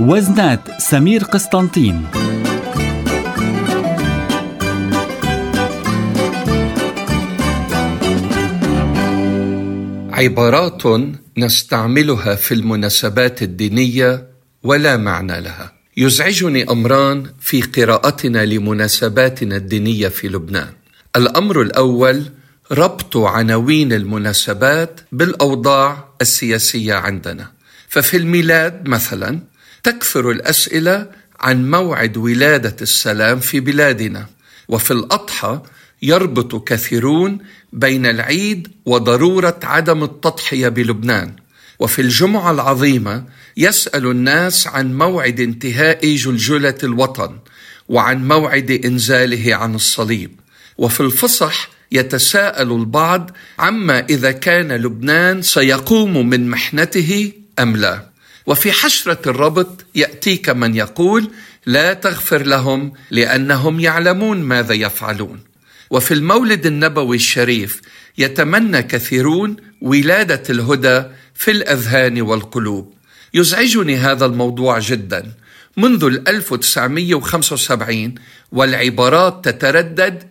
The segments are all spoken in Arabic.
وزنات سمير قسطنطين. عبارات نستعملها في المناسبات الدينية ولا معنى لها. يزعجني أمران في قراءتنا لمناسباتنا الدينية في لبنان. الأمر الأول ربط عناوين المناسبات بالأوضاع السياسية عندنا. ففي الميلاد مثلا تكثر الأسئلة عن موعد ولادة السلام في بلادنا، وفي الأضحى يربط كثيرون بين العيد وضرورة عدم التضحية بلبنان، وفي الجمعة العظيمة يسأل الناس عن موعد انتهاء جلجلة الوطن وعن موعد إنزاله عن الصليب، وفي الفصح يتساءل البعض عما إذا كان لبنان سيقوم من محنته أم لا. وفي حشرة الربط يأتيك من يقول لا تغفر لهم لأنهم يعلمون ماذا يفعلون. وفي المولد النبوي الشريف يتمنى كثيرون ولادة الهدى في الأذهان والقلوب. يزعجني هذا الموضوع جدا منذ 1975 والعبارات تتردد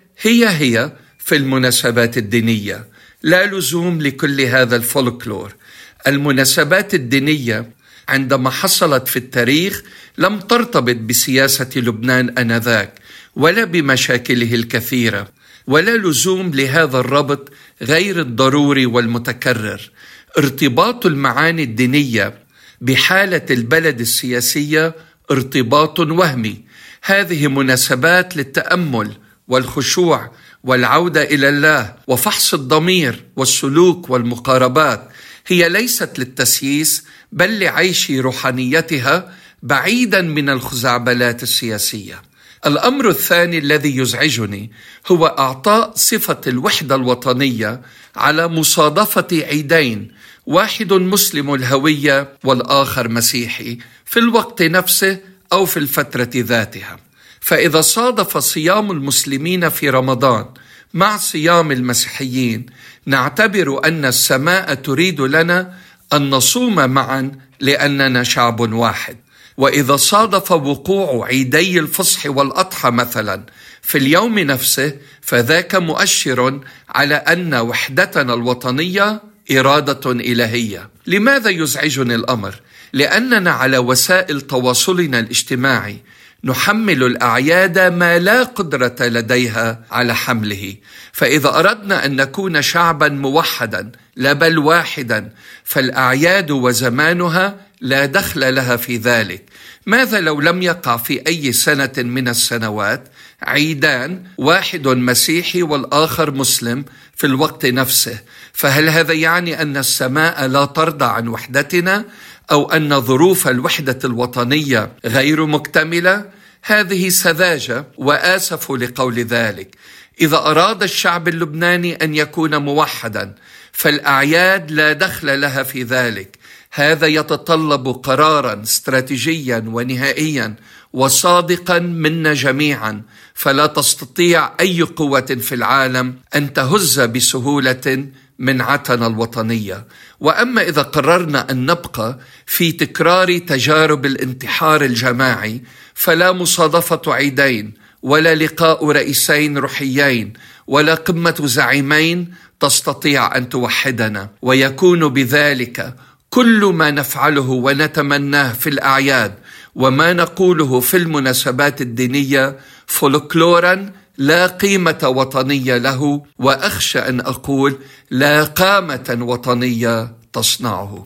هي في المناسبات الدينية. لا لزوم لكل هذا الفولكلور. المناسبات الدينية عندما حصلت في التاريخ لم ترتبط بسياسة لبنان آنذاك ولا بمشاكله الكثيرة، ولا لزوم لهذا الربط غير الضروري والمتكرر. ارتباط المعاني الدينية بحالة البلد السياسية ارتباط وهمي. هذه مناسبات للتأمل والخشوع والعودة إلى الله وفحص الضمير والسلوك والمقاربات. هي ليست للتسييس بل لعيش روحانيتها بعيدا من الخزعبلات السياسية. الأمر الثاني الذي يزعجني هو إعطاء صفة الوحدة الوطنية على مصادفة عيدين، واحد مسلم الهوية والآخر مسيحي، في الوقت نفسه أو في الفترة ذاتها. فإذا صادف صيام المسلمين في رمضان مع صيام المسيحيين نعتبر أن السماء تريد لنا أن نصوم معا لأننا شعب واحد. وإذا صادف وقوع عيدي الفصح والأضحى مثلا في اليوم نفسه فذاك مؤشر على أن وحدتنا الوطنية إرادة إلهية. لماذا يزعجني الأمر؟ لأننا على وسائل تواصلنا الاجتماعي نحمل الأعياد ما لا قدرة لديها على حمله. فإذا أردنا أن نكون شعبا موحدا لا بل واحدا فالأعياد وزمانها لا دخل لها في ذلك. ماذا لو لم يقع في أي سنة من السنوات عيدان، واحد مسيحي والآخر مسلم في الوقت نفسه؟ فهل هذا يعني أن السماء لا ترضى عن وحدتنا أو أن ظروف الوحدة الوطنية غير مكتملة؟ هذه سذاجة وآسف لقول ذلك. إذا أراد الشعب اللبناني أن يكون موحدا فالأعياد لا دخل لها في ذلك. هذا يتطلب قرارا استراتيجيا ونهائيا وصادقا منا جميعا، فلا تستطيع أي قوة في العالم أن تهز بسهولة منعتنا الوطنية. وأما إذا قررنا أن نبقى في تكرار تجارب الانتحار الجماعي فلا مصادفة عيدين ولا لقاء رئيسين روحيين ولا قمة زعيمين تستطيع أن توحدنا، ويكون بذلك كل ما نفعله ونتمناه في الأعياد وما نقوله في المناسبات الدينية فولكلورا لا قيمة وطنية له، وأخشى أن أقول لا قامة وطنية تصنعه.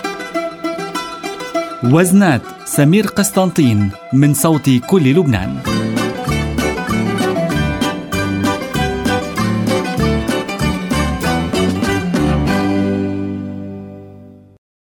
وزنات سمير قسطنطين من صوت كل لبنان.